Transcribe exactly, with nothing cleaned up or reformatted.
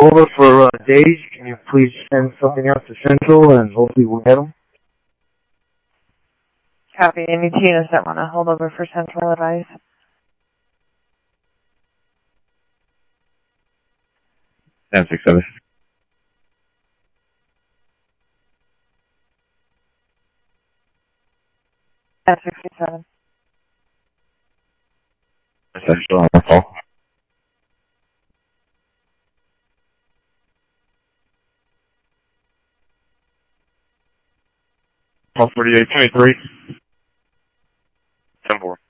over for uh, days. Can you please send something out to Central, and hopefully we'll get them? Copy. Any T Ns that want to hold over for Central advice? ten six seven. ten sixty-seven. Central on the call. Call forty-eight twenty-three. ten four.